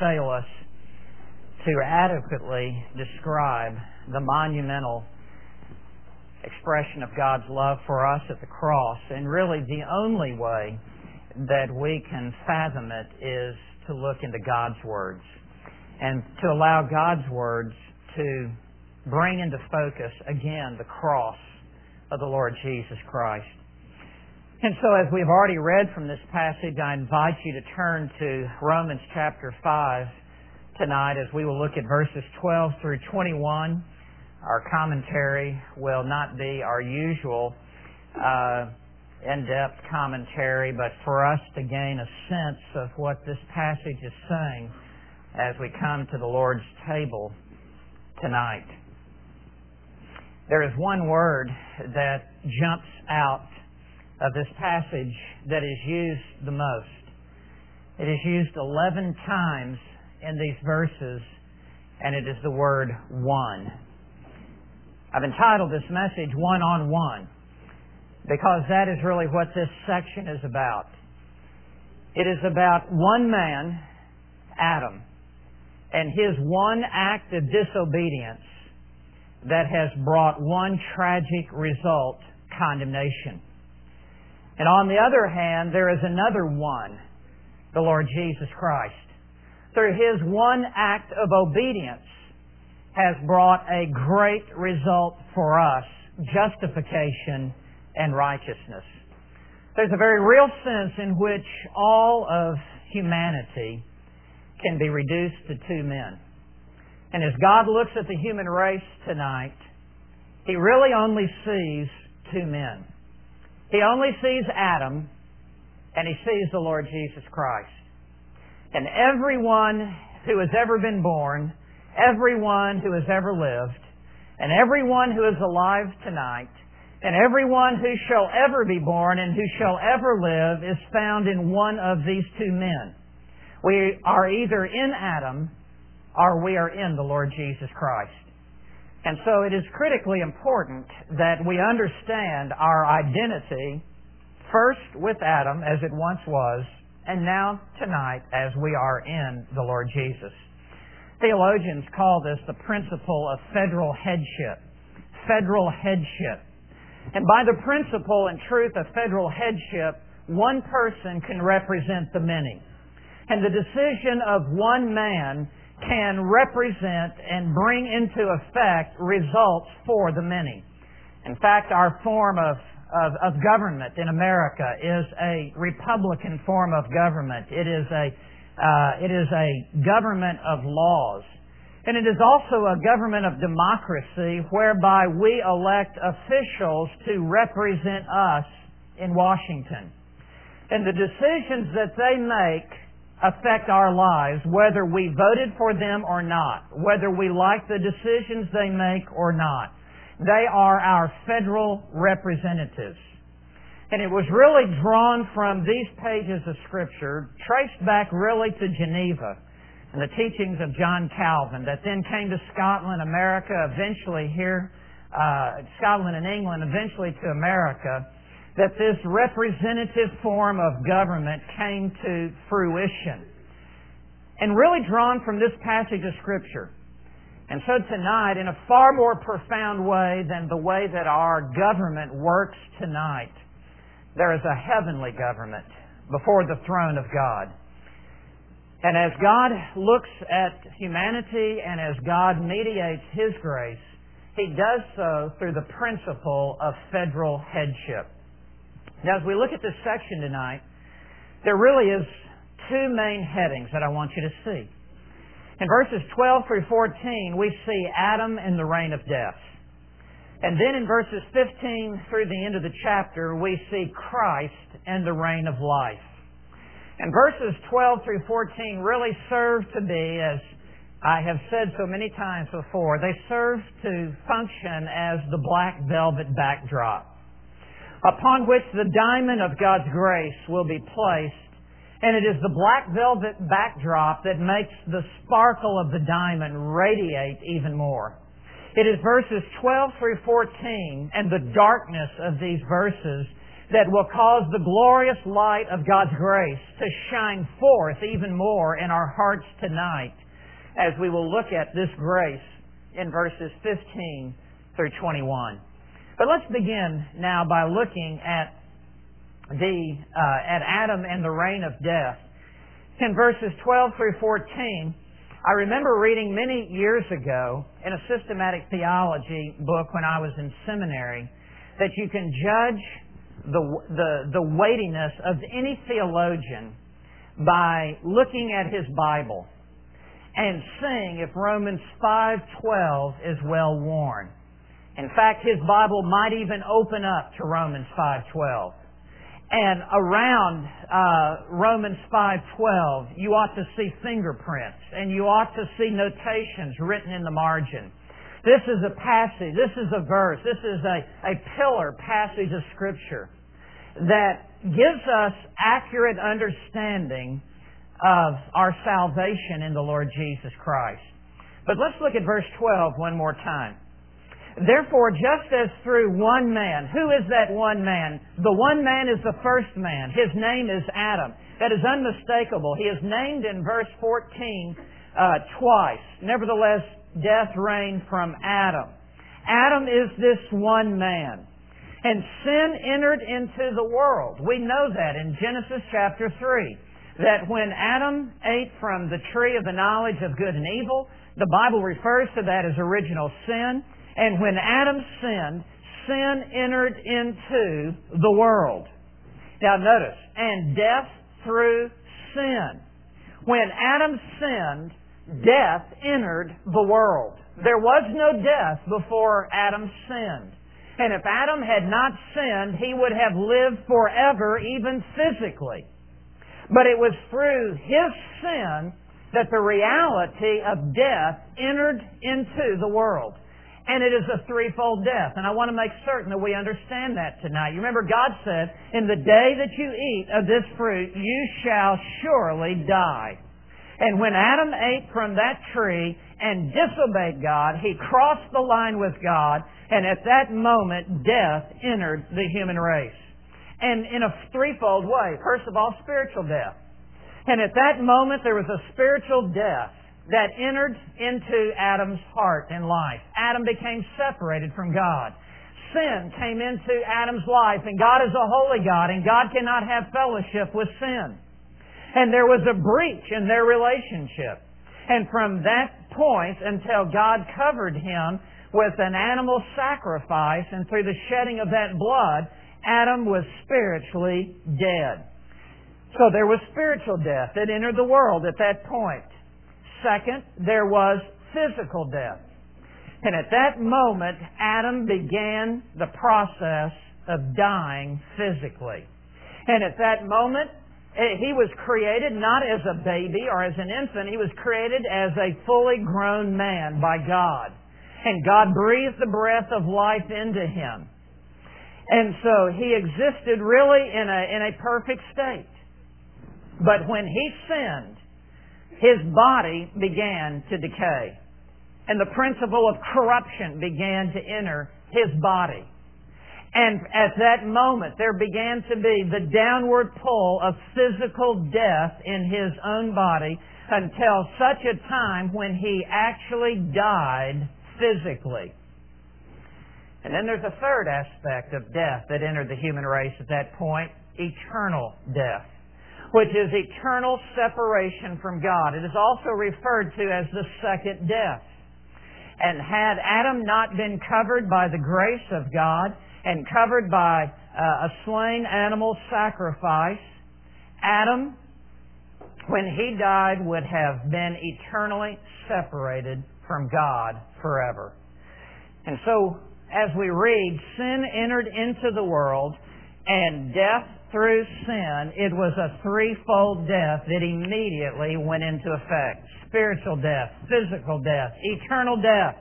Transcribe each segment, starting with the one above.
fail us to adequately describe the monumental expression of God's love for us at the cross. And really the only way that we can fathom it is to look into God's words and to allow God's words to bring into focus again the cross of the Lord Jesus Christ. And so as we've already read from this passage, I invite you to turn to Romans chapter 5 tonight as we will look at verses 12 through 21. Our commentary will not be our usual in-depth commentary, but for us to gain a sense of what this passage is saying as we come to the Lord's table tonight. There is one word that jumps out of this passage that is used the most. It is used 11 times in these verses, and it is the word one. I've entitled this message, One on One, because that is really what this section is about. It is about one man, Adam, and his one act of disobedience that has brought one tragic result, condemnation. And on the other hand, there is another one, the Lord Jesus Christ. Through His one act of obedience has brought a great result for us, justification and righteousness. There's a very real sense in which all of humanity can be reduced to two men. And as God looks at the human race tonight, He really only sees two men. He only sees Adam, and He sees the Lord Jesus Christ. And everyone who has ever been born, everyone who has ever lived, and everyone who is alive tonight, and everyone who shall ever be born and who shall ever live is found in one of these two men. We are either in Adam or we are in the Lord Jesus Christ. And so it is critically important that we understand our identity first with Adam as it once was, and now tonight as we are in the Lord Jesus. Theologians call this the principle of federal headship. Federal headship. And by the principle and truth of federal headship, one person can represent the many. And the decision of one man can represent and bring into effect results for the many. In fact, our form of government in America is a Republican form of government. It is a government of laws. And it is also a government of democracy whereby we elect officials to represent us in Washington. And the decisions that they make affect our lives, whether we voted for them or not, whether we like the decisions they make or not. They are our federal representatives. And it was really drawn from these pages of Scripture, traced back really to Geneva and the teachings of John Calvin, that then came to Scotland, America, eventually here, Scotland and England, eventually to America, that this representative form of government came to fruition. And really drawn from this passage of Scripture. And so tonight, in a far more profound way than the way that our government works tonight, there is a heavenly government before the throne of God. And as God looks at humanity and as God mediates His grace, He does so through the principle of federal headship. Now, as we look at this section tonight, there really is two main headings that I want you to see. In verses 12 through 14, we see Adam in the reign of death. And then in verses 15 through the end of the chapter, we see Christ in the reign of life. And verses 12 through 14 really serve to be, as I have said so many times before, they serve to function as the black velvet backdrop upon which the diamond of God's grace will be placed. And it is the black velvet backdrop that makes the sparkle of the diamond radiate even more. It is verses 12 through 14 and the darkness of these verses that will cause the glorious light of God's grace to shine forth even more in our hearts tonight as we will look at this grace in verses 15 through 21. But let's begin now by looking at Adam and the reign of death. In verses 12 through 14, I remember reading many years ago in a systematic theology book when I was in seminary that you can judge the weightiness of any theologian by looking at his Bible and seeing if Romans 5:12 is well worn. In fact, his Bible might even open up to Romans 5:12. And around Romans 5:12, you ought to see fingerprints and you ought to see notations written in the margin. This is a passage, this is a verse, this is a pillar passage of Scripture that gives us accurate understanding of our salvation in the Lord Jesus Christ. But let's look at verse 12 one more time. Therefore, just as through one man, who is that one man? The one man is the first man. His name is Adam. That is unmistakable. He is named in verse 14 twice. Nevertheless, death reigned from Adam. Adam is this one man. And sin entered into the world. We know that in Genesis chapter 3. That when Adam ate from the tree of the knowledge of good and evil, the Bible refers to that as original sin. And when Adam sinned, sin entered into the world. Now notice, and death through sin. When Adam sinned, death entered the world. There was no death before Adam sinned. And if Adam had not sinned, he would have lived forever, even physically. But it was through his sin that the reality of death entered into the world. And it is a threefold death. And I want to make certain that we understand that tonight. You remember God said, in the day that you eat of this fruit, you shall surely die. And when Adam ate from that tree and disobeyed God, he crossed the line with God, and at that moment, death entered the human race. And in a threefold way. First of all, spiritual death. And at that moment, there was a spiritual death that entered into Adam's heart and life. Adam became separated from God. Sin came into Adam's life, and God is a holy God, and God cannot have fellowship with sin. And there was a breach in their relationship. And from that point until God covered him with an animal sacrifice, and through the shedding of that blood, Adam was spiritually dead. So there was spiritual death that entered the world at that point. Second, there was physical death. And at that moment, Adam began the process of dying physically. And at that moment, he was created not as a baby or as an infant. He was created as a fully grown man by God. And God breathed the breath of life into him. And so he existed really in a perfect state. But when he sinned, his body began to decay. And the principle of corruption began to enter his body. And at that moment, there began to be the downward pull of physical death in his own body until such a time when he actually died physically. And then there's a third aspect of death that entered the human race at that point, eternal death, which is eternal separation from God. It is also referred to as the second death. And had Adam not been covered by the grace of God and covered by a slain animal sacrifice, Adam, when he died, would have been eternally separated from God forever. And so, as we read, sin entered into the world, and death through sin, it was a threefold death that immediately went into effect. Spiritual death, physical death, eternal death.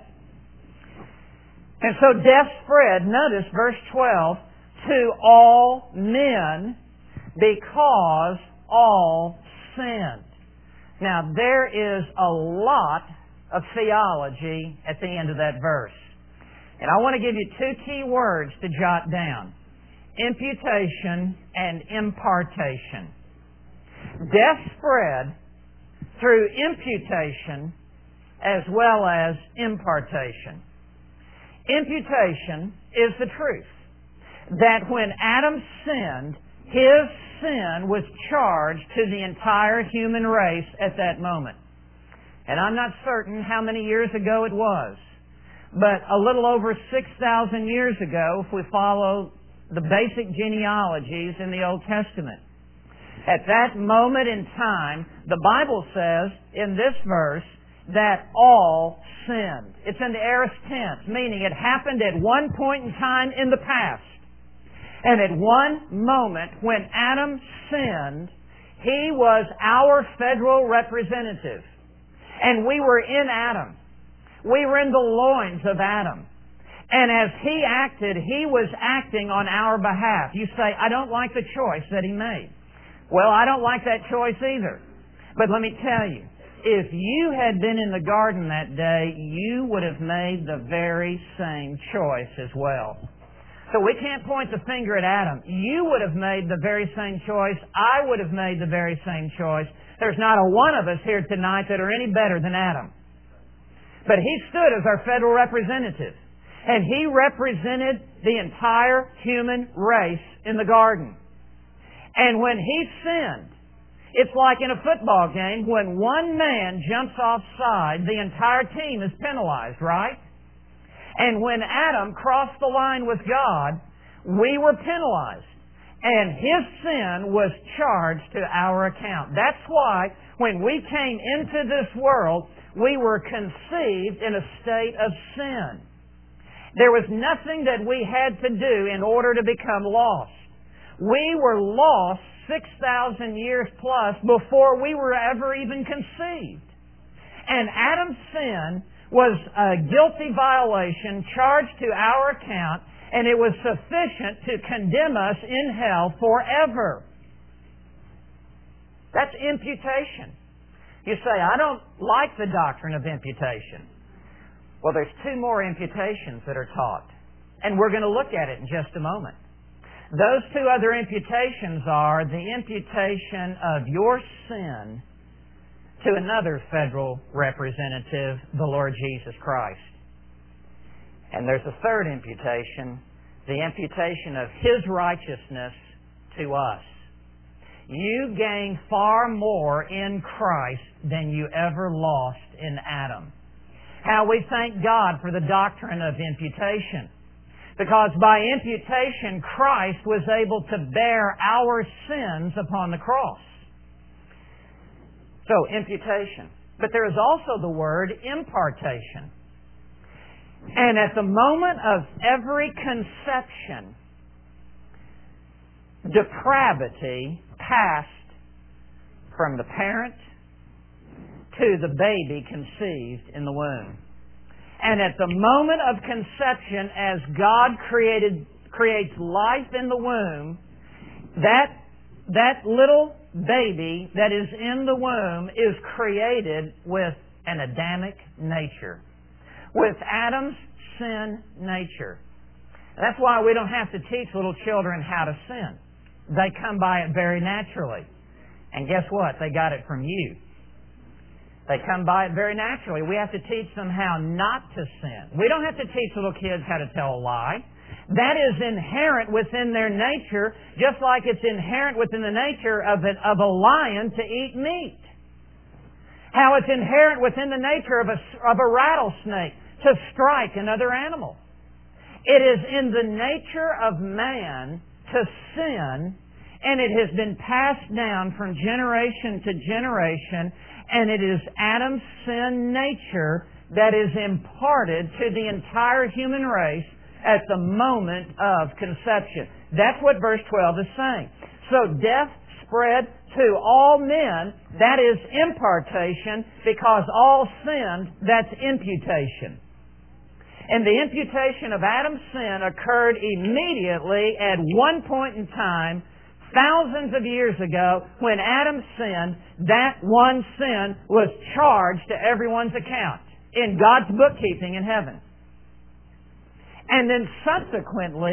And so death spread, notice verse 12, to all men because all sinned. Now there is a lot of theology at the end of that verse. And I want to give you two key words to jot down. imputation and impartation. Death spread through imputation as well as impartation. Imputation is the truth that when Adam sinned, his sin was charged to the entire human race at that moment. And I'm not certain how many years ago it was, but a little over 6,000 years ago, if we follow the basic genealogies in the Old Testament. At that moment in time, the Bible says in this verse that all sinned. It's in the aorist tense, meaning it happened at one point in time in the past. And at one moment when Adam sinned, he was our federal representative. And we were in Adam. We were in the loins of Adam. And as he acted, he was acting on our behalf. You say, I don't like the choice that he made. Well, I don't like that choice either. But let me tell you, if you had been in the garden that day, you would have made the very same choice as well. So we can't point the finger at Adam. You would have made the very same choice. I would have made the very same choice. There's not a one of us here tonight that are any better than Adam. But he stood as our federal representative. And he represented the entire human race in the garden. And when he sinned, it's like in a football game, when one man jumps offside, the entire team is penalized, right? And when Adam crossed the line with God, we were penalized. And his sin was charged to our account. That's why when we came into this world, we were conceived in a state of sin. There was nothing that we had to do in order to become lost. We were lost 6,000 years plus before we were ever even conceived. And Adam's sin was a guilty violation charged to our account, and it was sufficient to condemn us in hell forever. That's imputation. You say, I don't like the doctrine of imputation. Well, there's two more imputations that are taught, and we're going to look at it in just a moment. Those two other imputations are the imputation of your sin to another federal representative, the Lord Jesus Christ. And there's a third imputation, the imputation of His righteousness to us. You gain far more in Christ than you ever lost in Adam. How we thank God for the doctrine of imputation. Because by imputation, Christ was able to bear our sins upon the cross. So, imputation. But there is also the word impartation. And at the moment of every conception, depravity passed from the parent to the baby conceived in the womb. And at the moment of conception, as God creates life in the womb, that little baby that is in the womb is created with an Adamic nature, with Adam's sin nature. That's why we don't have to teach little children how to sin. They come by it very naturally. And guess what? They got it from you. They come by it very naturally. We have to teach them how not to sin. We don't have to teach little kids how to tell a lie. That is inherent within their nature, just like it's inherent within the nature of a lion to eat meat. How it's inherent within the nature of a rattlesnake to strike another animal. It is in the nature of man to sin, and it has been passed down from generation to generation, and it is Adam's sin nature that is imparted to the entire human race at the moment of conception. That's what verse 12 is saying. So death spread to all men, that is impartation, because all sinned, that's imputation. And the imputation of Adam's sin occurred immediately at one point in time, thousands of years ago, when Adam sinned. That one sin was charged to everyone's account in God's bookkeeping in heaven. And then subsequently,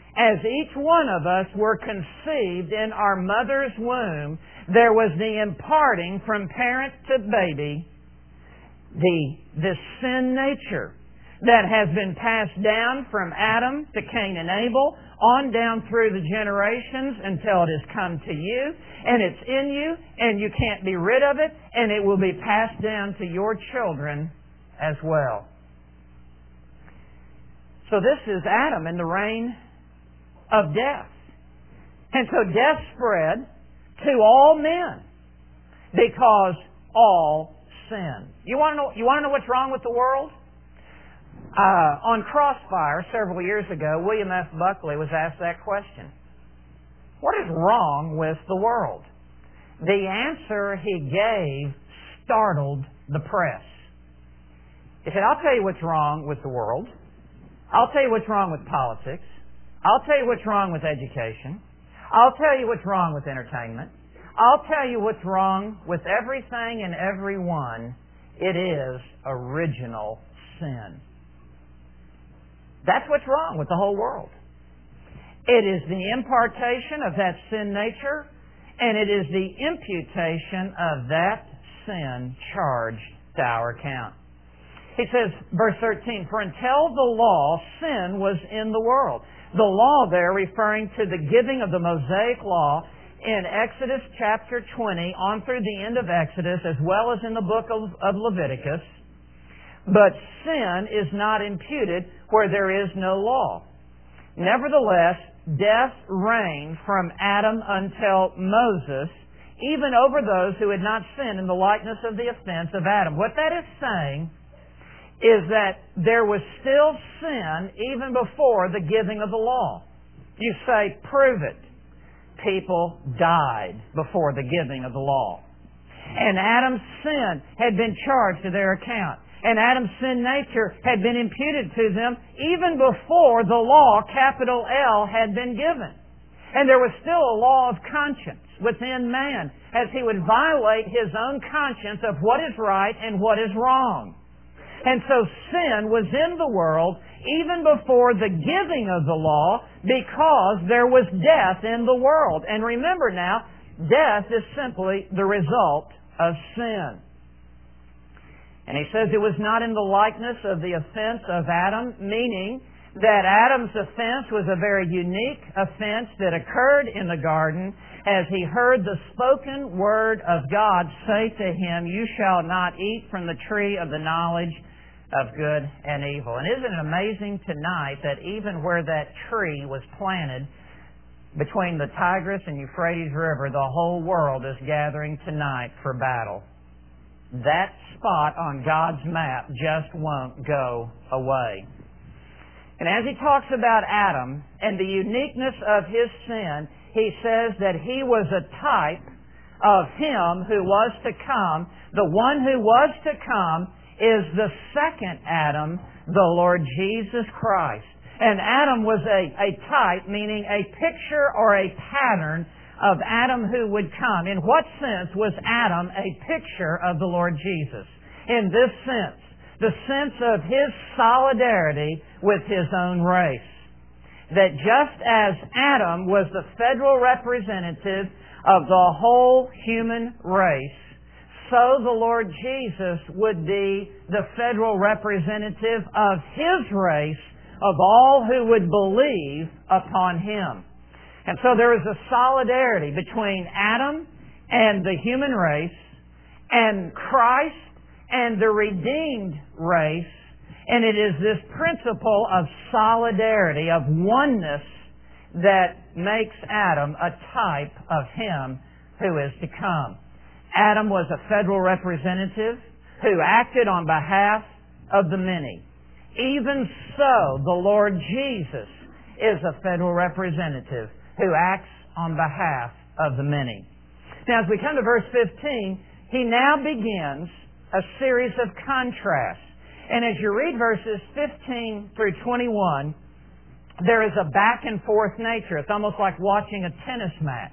as each one of us were conceived in our mother's womb, there was the imparting from parent to baby, the sin nature that has been passed down from Adam to Cain and Abel, on down through the generations until it has come to you, and it's in you, and you can't be rid of it, and it will be passed down to your children as well. So this is Adam in the reign of death. And so death spread to all men because all sin. You want to know what's wrong with the world? On Crossfire several years ago, William F. Buckley was asked that question. What is wrong with the world? The answer he gave startled the press. He said, I'll tell you what's wrong with the world. I'll tell you what's wrong with politics. I'll tell you what's wrong with education. I'll tell you what's wrong with entertainment. I'll tell you what's wrong with everything and everyone. It is original sin. That's what's wrong with the whole world. It is the impartation of that sin nature, and it is the imputation of that sin charged to our account. He says, verse 13, for until the law, sin was in the world. The law there referring to the giving of the Mosaic law in Exodus chapter 20 on through the end of Exodus, as well as in the book of Leviticus. But sin is not imputed where there is no law. Nevertheless, death reigned from Adam until Moses, even over those who had not sinned in the likeness of the offense of Adam. What that is saying is that there was still sin even before the giving of the law. You say, prove it. People died before the giving of the law. And Adam's sin had been charged to their account. And Adam's sin nature had been imputed to them even before the law, capital L, had been given. And there was still a law of conscience within man as he would violate his own conscience of what is right and what is wrong. And so sin was in the world even before the giving of the law because there was death in the world. And remember now, death is simply the result of sin. And he says it was not in the likeness of the offense of Adam, meaning that Adam's offense was a very unique offense that occurred in the garden as he heard the spoken word of God say to him, you shall not eat from the tree of the knowledge of good and evil. And isn't it amazing tonight that even where that tree was planted between the Tigris and Euphrates River, the whole world is gathering tonight for battle. That spot on God's map just won't go away. And as he talks about Adam and the uniqueness of his sin, he says that he was a type of him who was to come. The one who was to come is the second Adam, the Lord Jesus Christ. And Adam was a type, meaning a picture or a pattern of Adam who would come. In what sense was Adam a picture of the Lord Jesus? In this sense, the sense of his solidarity with his own race. That just as Adam was the federal representative of the whole human race, so the Lord Jesus would be the federal representative of His race, of all who would believe upon Him. And so there is a solidarity between Adam and the human race and Christ and the redeemed race. And it is this principle of solidarity, of oneness, that makes Adam a type of Him who is to come. Adam was a federal representative who acted on behalf of the many. Even so, the Lord Jesus is a federal representative who acts on behalf of the many. Now, as we come to verse 15, he now begins a series of contrasts. And as you read verses 15 through 21, there is a back and forth nature. It's almost like watching a tennis match.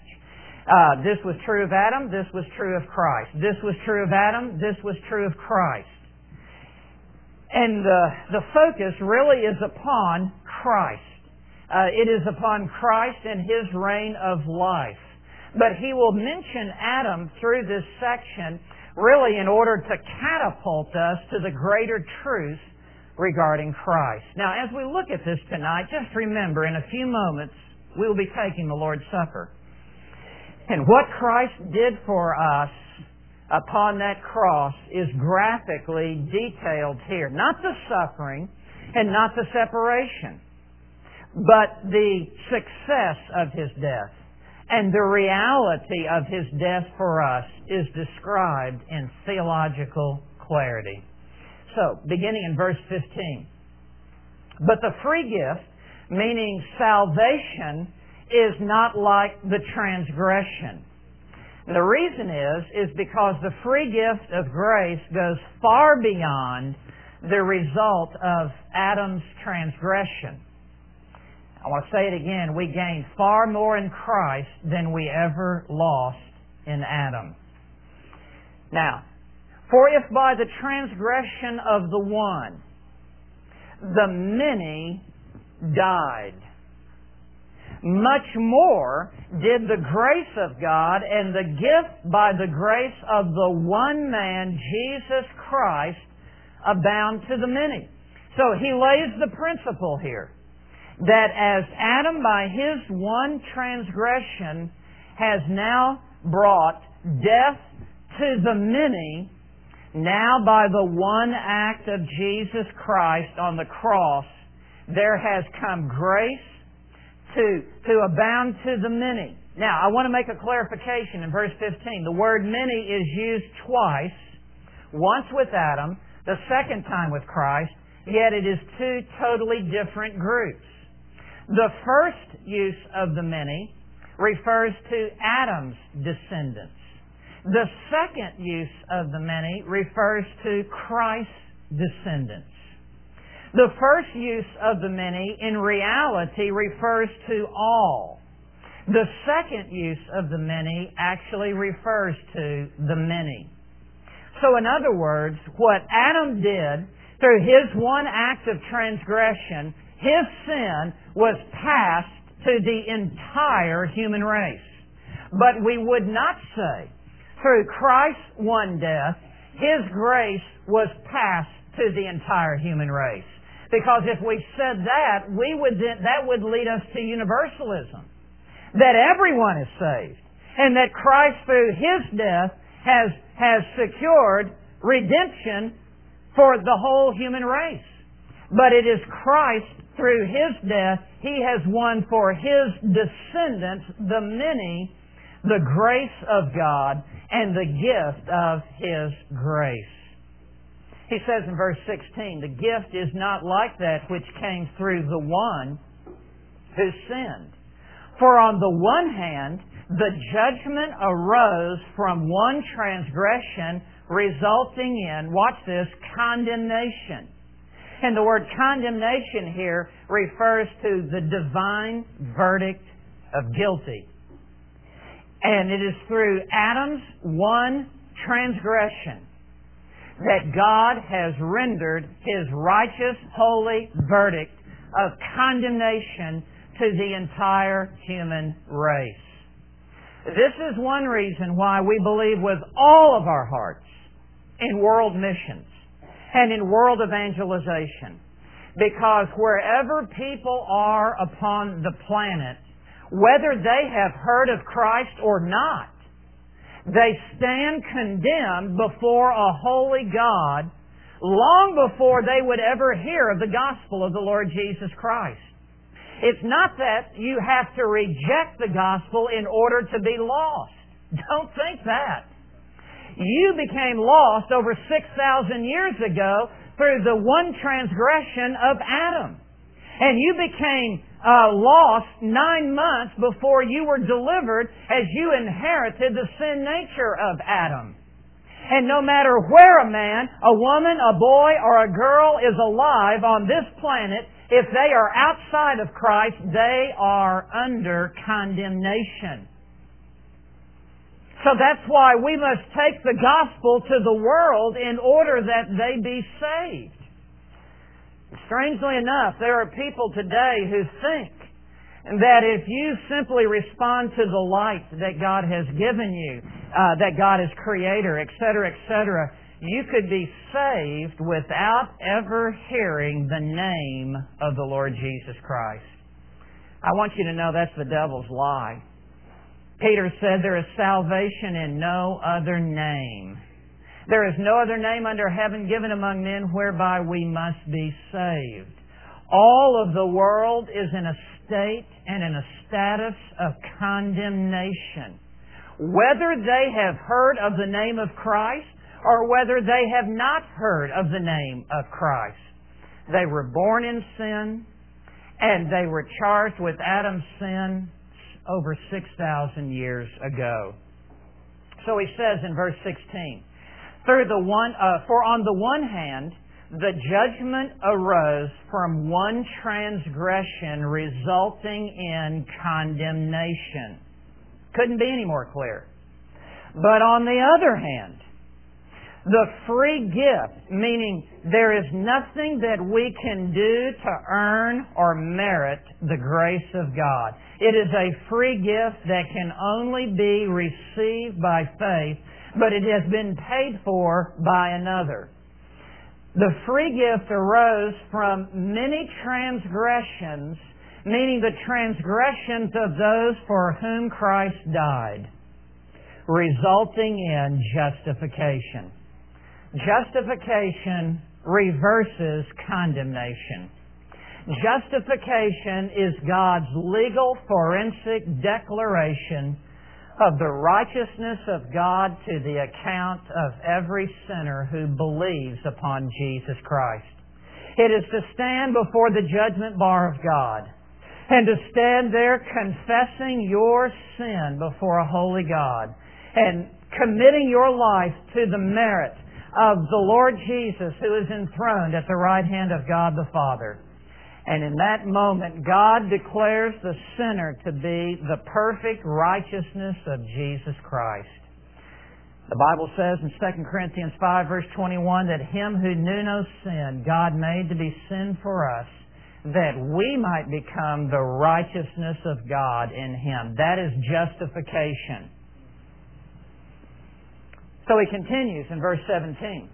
This was true of Adam, this was true of Christ. This was true of Adam, this was true of Christ. And the focus really is upon Christ. It is upon Christ and His reign of life. But he will mention Adam through this section really in order to catapult us to the greater truth regarding Christ. Now, as we look at this tonight, just remember, in a few moments, we will be taking the Lord's Supper. And what Christ did for us upon that cross is graphically detailed here. Not the suffering and not the separation, but the success of His death. And the reality of His death for us is described in theological clarity. So, beginning in verse 15. But the free gift, meaning salvation, is not like the transgression. The reason is because the free gift of grace goes far beyond the result of Adam's transgression. I want to say it again. We gain far more in Christ than we ever lost in Adam. Now, for if by the transgression of the one, the many died, much more did the grace of God and the gift by the grace of the one man, Jesus Christ, abound to the many. So he lays the principle here, that as Adam by his one transgression has now brought death to the many, now by the one act of Jesus Christ on the cross, there has come grace to abound to the many. Now, I want to make a clarification in verse 15. The word many is used twice, once with Adam, the second time with Christ, yet it is two totally different groups. The first use of the many refers to Adam's descendants. The second use of the many refers to Christ's descendants. The first use of the many in reality refers to all. The second use of the many actually refers to the many. So in other words, what Adam did through his one act of transgression, his sin was passed to the entire human race. But we would not say, through Christ's one death, His grace was passed to the entire human race. Because if we said that, that would lead us to universalism. That everyone is saved. And that Christ, through His death, has secured redemption for the whole human race. But it is Christ, through His death, He has won for His descendants, the many, the grace of God and the gift of His grace. He says in verse 16, the gift is not like that which came through the one who sinned. For on the one hand, the judgment arose from one transgression, resulting in, watch this, condemnation. And the word condemnation here refers to the divine verdict of guilty. And it is through Adam's one transgression that God has rendered His righteous, holy verdict of condemnation to the entire human race. This is one reason why we believe with all of our hearts in world missions and in world evangelization. Because wherever people are upon the planet, whether they have heard of Christ or not, they stand condemned before a holy God long before they would ever hear of the gospel of the Lord Jesus Christ. It's not that you have to reject the gospel in order to be lost. Don't think that. You became lost over 6,000 years ago through the one transgression of Adam. And you became lost 9 months before you were delivered as you inherited the sin nature of Adam. And no matter where a man, a woman, a boy, or a girl is alive on this planet, if they are outside of Christ, they are under condemnation. So that's why we must take the gospel to the world in order that they be saved. Strangely enough, there are people today who think that if you simply respond to the light that God has given you, that God is Creator, etc., etc., you could be saved without ever hearing the name of the Lord Jesus Christ. I want you to know that's the devil's lie. Peter said there is salvation in no other name. There is no other name under heaven given among men whereby we must be saved. All of the world is in a state and in a status of condemnation. Whether they have heard of the name of Christ or whether they have not heard of the name of Christ. They were born in sin and they were charged with Adam's sin over 6,000 years ago. So he says in verse 16, for on the one hand, the judgment arose from one transgression resulting in condemnation. Couldn't be any more clear. But on the other hand, the free gift, meaning there is nothing that we can do to earn or merit the grace of God. It is a free gift that can only be received by faith, but it has been paid for by another. The free gift arose from many transgressions, meaning the transgressions of those for whom Christ died, resulting in justification. Justification reverses condemnation. Justification is God's legal forensic declaration of the righteousness of God to the account of every sinner who believes upon Jesus Christ. It is to stand before the judgment bar of God and to stand there confessing your sin before a holy God and committing your life to the merit of the Lord Jesus who is enthroned at the right hand of God the Father. And in that moment, God declares the sinner to be the perfect righteousness of Jesus Christ. The Bible says in 2 Corinthians 5 verse 21 that Him who knew no sin, God made to be sin for us, that we might become the righteousness of God in Him. That is justification. So he continues in verse 17.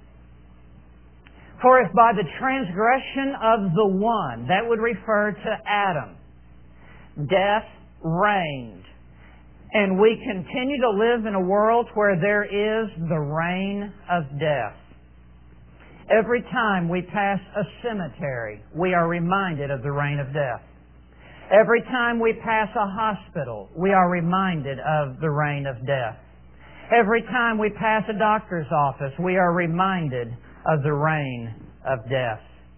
For if by the transgression of the one, that would refer to Adam, death reigned, and we continue to live in a world where there is the reign of death. Every time we pass a cemetery, we are reminded of the reign of death. Every time we pass a hospital, we are reminded of the reign of death. Every time we pass a doctor's office, we are reminded of the reign of death.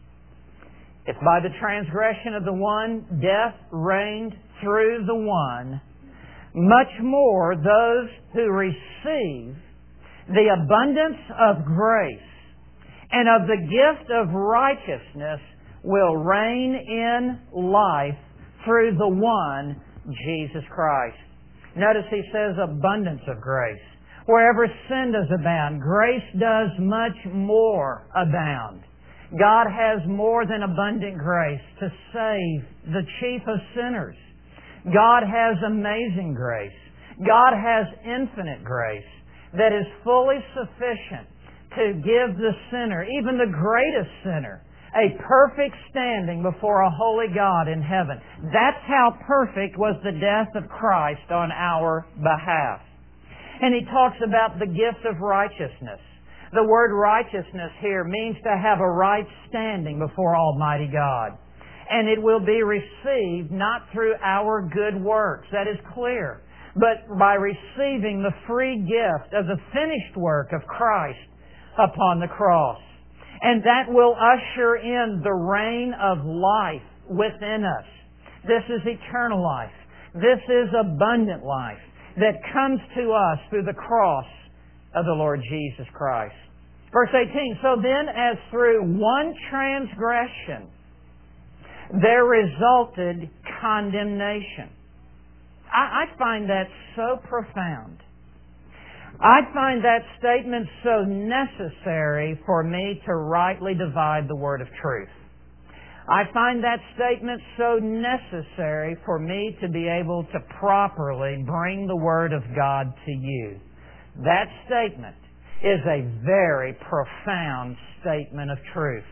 If by the transgression of the one, death reigned through the one, much more those who receive the abundance of grace and of the gift of righteousness will reign in life through the one, Jesus Christ. Notice he says abundance of grace. Wherever sin does abound, grace does much more abound. God has more than abundant grace to save the chief of sinners. God has amazing grace. God has infinite grace that is fully sufficient to give the sinner, even the greatest sinner, a perfect standing before a holy God in heaven. That's how perfect was the death of Christ on our behalf. And he talks about the gift of righteousness. The word righteousness here means to have a right standing before Almighty God. And it will be received not through our good works, that is clear, but by receiving the free gift of the finished work of Christ upon the cross. And that will usher in the reign of life within us. This is eternal life. This is abundant life that comes to us through the cross of the Lord Jesus Christ. Verse 18, so then as through one transgression there resulted condemnation. I find that so profound. I find that statement so necessary for me to rightly divide the word of truth. I find that statement so necessary for me to be able to properly bring the Word of God to you. That statement is a very profound statement of truth.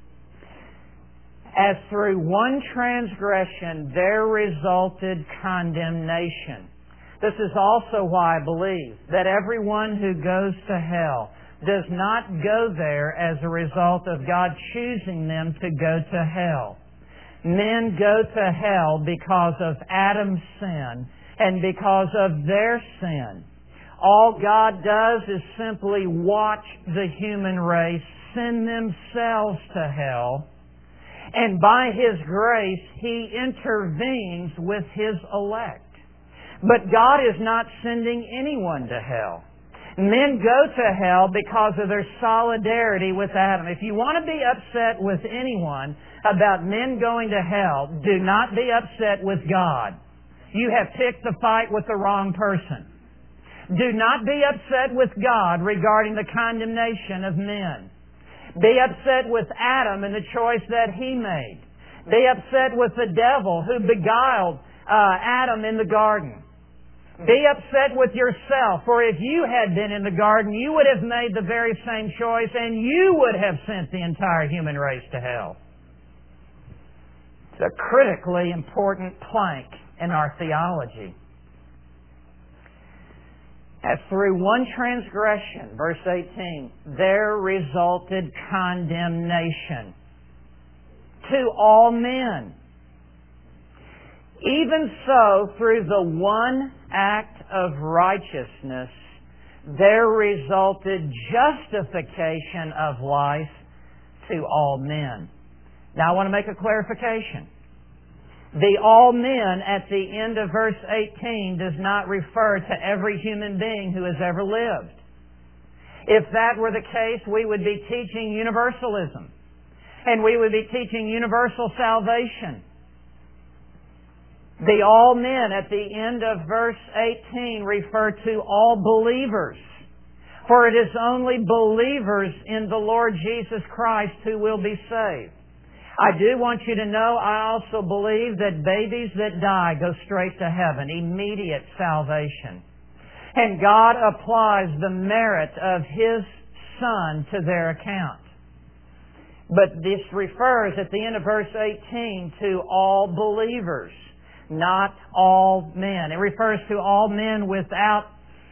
As through one transgression there resulted condemnation. This is also why I believe that everyone who goes to hell does not go there as a result of God choosing them to go to hell. Men go to hell because of Adam's sin and because of their sin. All God does is simply watch the human race send themselves to hell, and by His grace He intervenes with His elect. But God is not sending anyone to hell. Men go to hell because of their solidarity with Adam. If you want to be upset with anyone about men going to hell, do not be upset with God. You have picked the fight with the wrong person. Do not be upset with God regarding the condemnation of men. Be upset with Adam and the choice that he made. Be upset with the devil who beguiled Adam in the garden. Be upset with yourself, for if you had been in the garden, you would have made the very same choice and you would have sent the entire human race to hell. It's a critically important plank in our theology. As through one transgression, verse 18, there resulted condemnation to all men. Even so, through the one act of righteousness, there resulted justification of life to all men. Now I want to make a clarification. The all men at the end of verse 18 does not refer to every human being who has ever lived. If that were the case, we would be teaching universalism, and we would be teaching universal salvation. The all men at the end of verse 18 refer to all believers. For it is only believers in the Lord Jesus Christ who will be saved. I do want you to know, I also believe that babies that die go straight to heaven, immediate salvation. And God applies the merit of His Son to their account. But this refers at the end of verse 18 to all believers, not all men. It refers to all men without,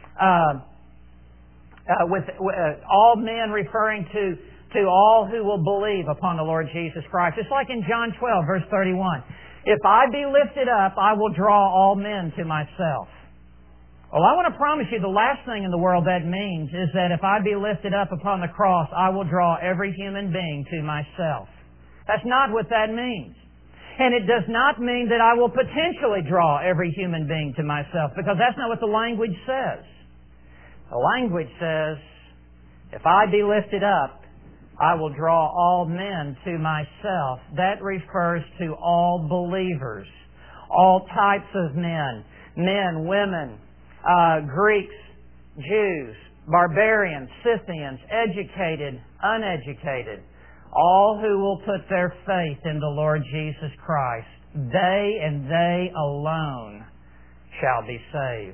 all men referring to all who will believe upon the Lord Jesus Christ. It's like in John 12, verse 31. If I be lifted up, I will draw all men to myself. Well, I want to promise you the last thing in the world that means is that if I be lifted up upon the cross, I will draw every human being to myself. That's not what that means. And it does not mean that I will potentially draw every human being to myself, because that's not what the language says. The language says, if I be lifted up, I will draw all men to myself. That refers to all believers, all types of men, women, Greeks, Jews, barbarians, Scythians, educated, uneducated, all who will put their faith in the Lord Jesus Christ. They and they alone shall be saved.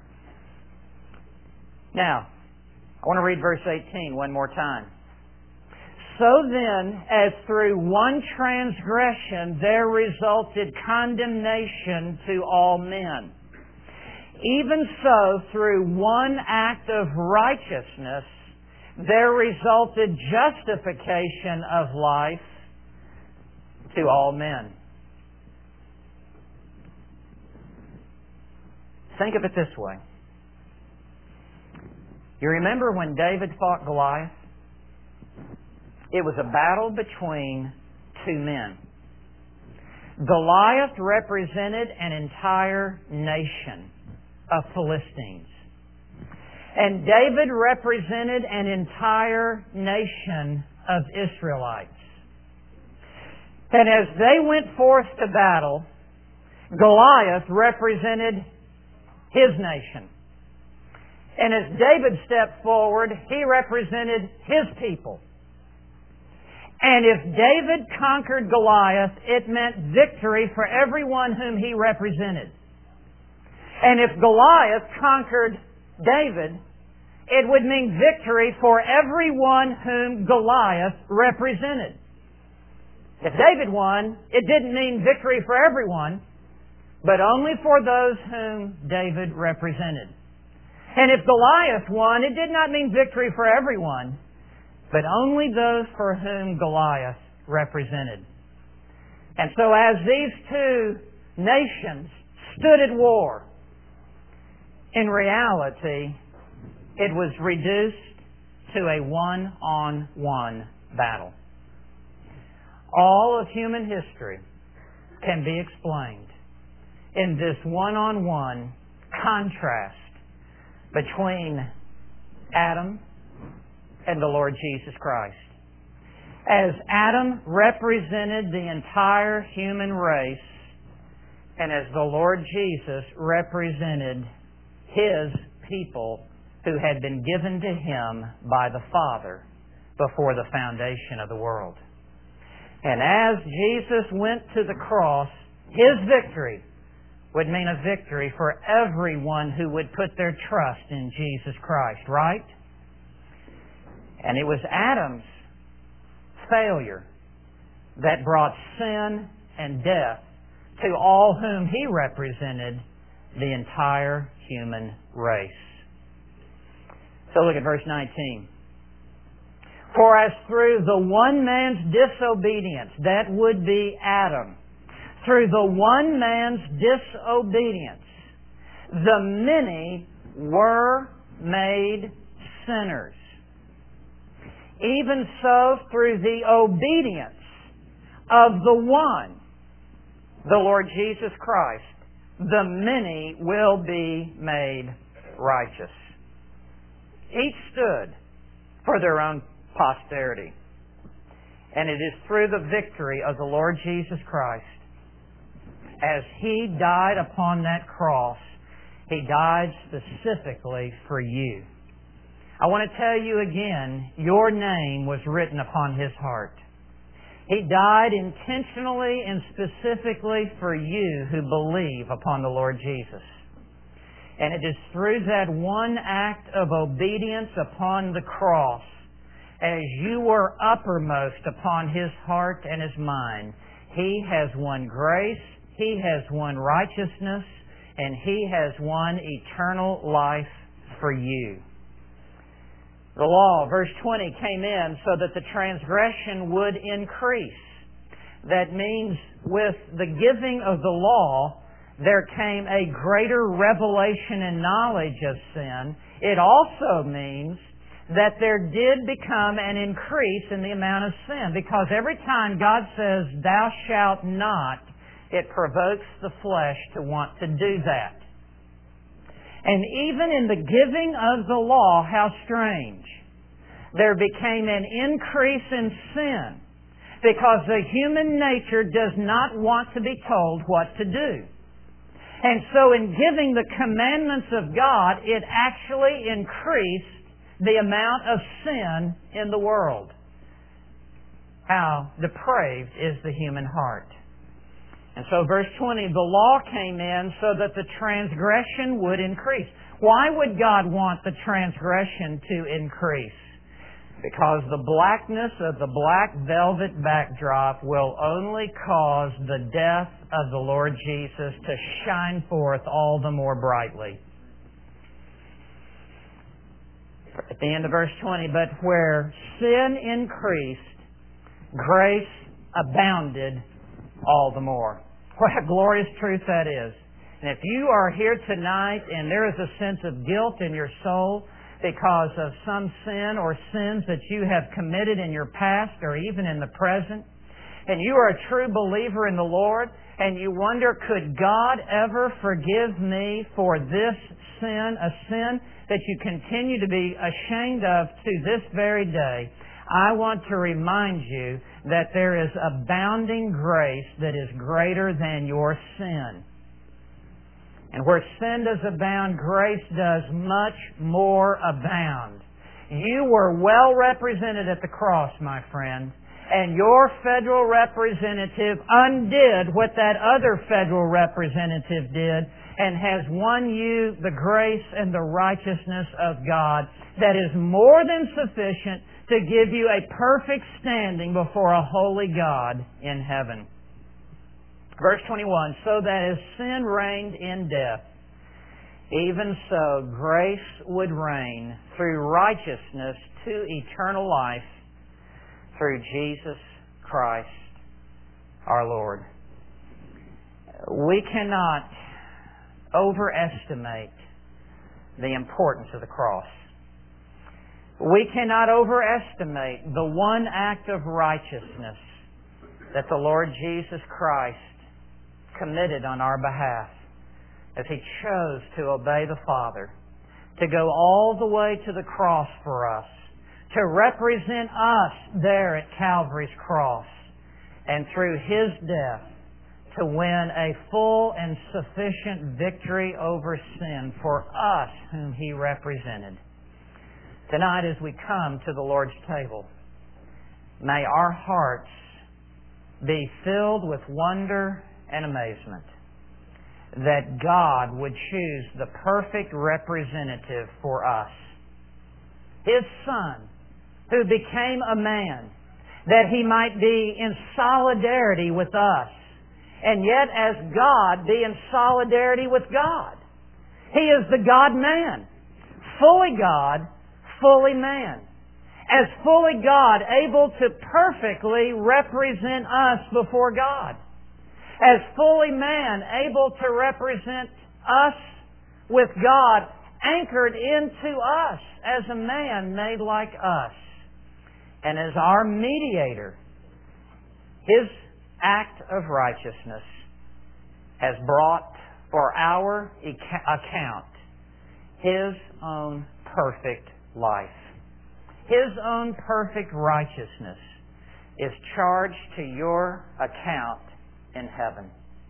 Now, I want to read verse 18 one more time. So then, as through one transgression there resulted condemnation to all men, even so through one act of righteousness there resulted justification of life to all men. Think of it this way. You remember when David fought Goliath? It was a battle between two men. Goliath represented an entire nation of Philistines. And David represented an entire nation of Israelites. And as they went forth to battle, Goliath represented his nation. And as David stepped forward, he represented his people. And if David conquered Goliath, it meant victory for everyone whom he represented. And if Goliath conquered David, it would mean victory for everyone whom Goliath represented. If David won, it didn't mean victory for everyone, but only for those whom David represented. And if Goliath won, it did not mean victory for everyone, but only those for whom Goliath represented. And so as these two nations stood at war, in reality, it was reduced to a one-on-one battle. All of human history can be explained in this one-on-one contrast between Adam and the Lord Jesus Christ. As Adam represented the entire human race, and as the Lord Jesus represented His people who had been given to Him by the Father before the foundation of the world. And as Jesus went to the cross, His victory would mean a victory for everyone who would put their trust in Jesus Christ, right? And it was Adam's failure that brought sin and death to all whom he represented, the entire human race. So look at verse 19. For as through the one man's disobedience, that would be Adam, through the one man's disobedience, the many were made sinners. Even so, through the obedience of the one, the Lord Jesus Christ, the many will be made righteous. Each stood for their own posterity. And it is through the victory of the Lord Jesus Christ, as He died upon that cross, He died specifically for you. I want to tell you again, your name was written upon His heart. He died intentionally and specifically for you who believe upon the Lord Jesus. And it is through that one act of obedience upon the cross, as you were uppermost upon His heart and His mind, He has won grace, He has won righteousness, and He has won eternal life for you. The law, verse 20, came in so that the transgression would increase. That means with the giving of the law, there came a greater revelation and knowledge of sin. It also means that there did become an increase in the amount of sin, because every time God says, "Thou shalt not," it provokes the flesh to want to do that. And even in the giving of the law, how strange, there became an increase in sin, because the human nature does not want to be told what to do. And so in giving the commandments of God, it actually increased the amount of sin in the world. How depraved is the human heart. And so verse 20, the law came in so that the transgression would increase. Why would God want the transgression to increase? Because the blackness of the black velvet backdrop will only cause the death of the Lord Jesus to shine forth all the more brightly. At the end of verse 20, but where sin increased, grace abounded all the more. What a glorious truth that is. And if you are here tonight and there is a sense of guilt in your soul because of some sin or sins that you have committed in your past or even in the present, and you are a true believer in the Lord, and you wonder, could God ever forgive me for this sin, a sin that you continue to be ashamed of to this very day? I want to remind you that there is abounding grace that is greater than your sin. And where sin does abound, grace does much more abound. You were well represented at the cross, my friend. And your federal representative undid what that other federal representative did and has won you the grace and the righteousness of God that is more than sufficient to give you a perfect standing before a holy God in heaven. Verse 21, so that as sin reigned in death, even so grace would reign through righteousness to eternal life through Jesus Christ our Lord. We cannot overestimate the importance of the cross. We cannot overestimate the one act of righteousness that the Lord Jesus Christ committed on our behalf as He chose to obey the Father, to go all the way to the cross for us, to represent us there at Calvary's cross, and through His death to win a full and sufficient victory over sin for us whom He represented. Tonight as we come to the Lord's table, may our hearts be filled with wonder and amazement that God would choose the perfect representative for us. His Son, who became a man, that He might be in solidarity with us, and yet as God be in solidarity with God. He is the God-man, fully God, fully man. As fully God, able to perfectly represent us before God. As fully man, able to represent us with God, anchored into us as a man made like us. And as our mediator, His act of righteousness has brought for our account His own perfect life. His own perfect righteousness is charged to your account in heaven.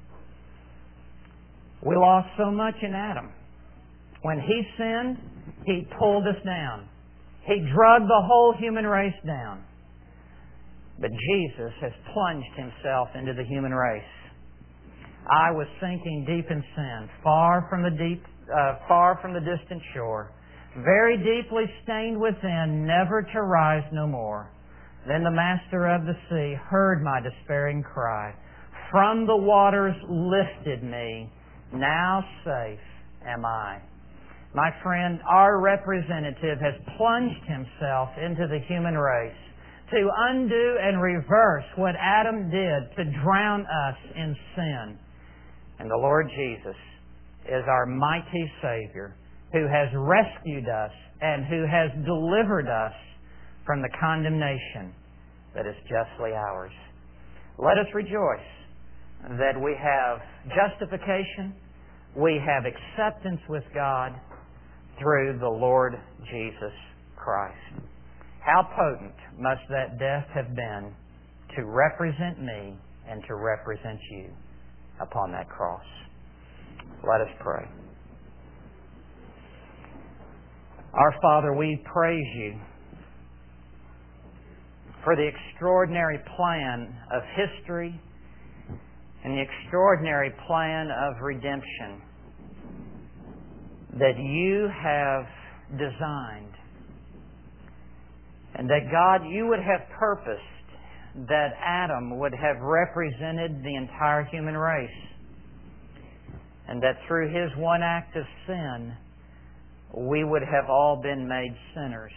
We lost so much in Adam. When he sinned, he pulled us down. He drugged the whole human race down. But Jesus has plunged Himself into the human race. I was sinking deep in sin, far from the distant shore, very deeply stained within, never to rise no more. Then the Master of the sea heard my despairing cry. From the waters lifted me, now safe am I. My friend, our representative has plunged himself into the human race to undo and reverse what Adam did to drown us in sin. And the Lord Jesus is our mighty Savior who has rescued us and who has delivered us from the condemnation that is justly ours. Let us rejoice that we have justification, we have acceptance with God through the Lord Jesus Christ. How potent must that death have been to represent me and to represent you upon that cross. Let us pray. Our Father, we praise You for the extraordinary plan of history and the extraordinary plan of redemption that You have designed, and that, God, You would have purposed that Adam would have represented the entire human race, and that through his one act of sin, we would have all been made sinners.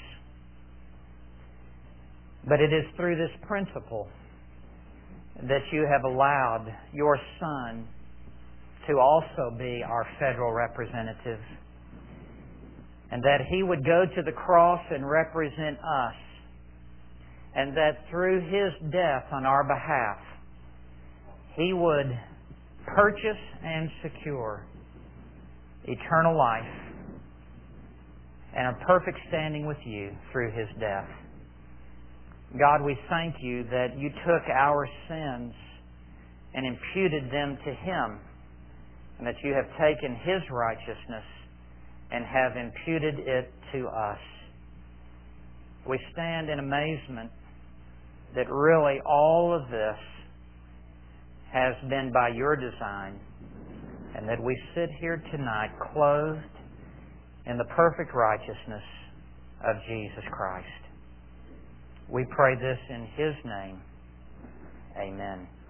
But it is through this principle that You have allowed Your Son to also be our federal representative, and that He would go to the cross and represent us, and that through His death on our behalf, He would purchase and secure eternal life and a perfect standing with You through His death. God, we thank You that You took our sins and imputed them to Him, and that You have taken His righteousness and have imputed it to us. We stand in amazement that really all of this has been by Your design, and that we sit here tonight clothed in the perfect righteousness of Jesus Christ. We pray this in His name. Amen.